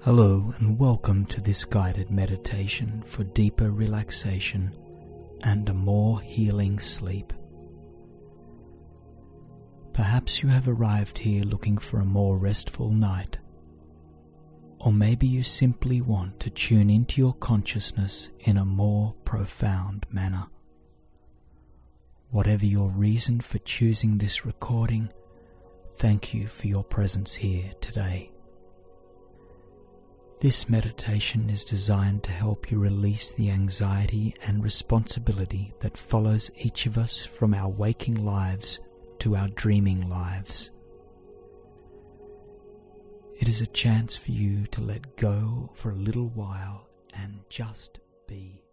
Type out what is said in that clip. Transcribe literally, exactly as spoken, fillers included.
Hello and welcome to this guided meditation for deeper relaxation and a more healing sleep. Perhaps you have arrived here looking for a more restful night, or maybe you simply want to tune into your consciousness in a more profound manner. Whatever your reason for choosing this recording, thank you for your presence here today. This meditation is designed to help you release the anxiety and responsibility that follows each of us from our waking lives to our dreaming lives. It is a chance for you to let go for a little while and just be.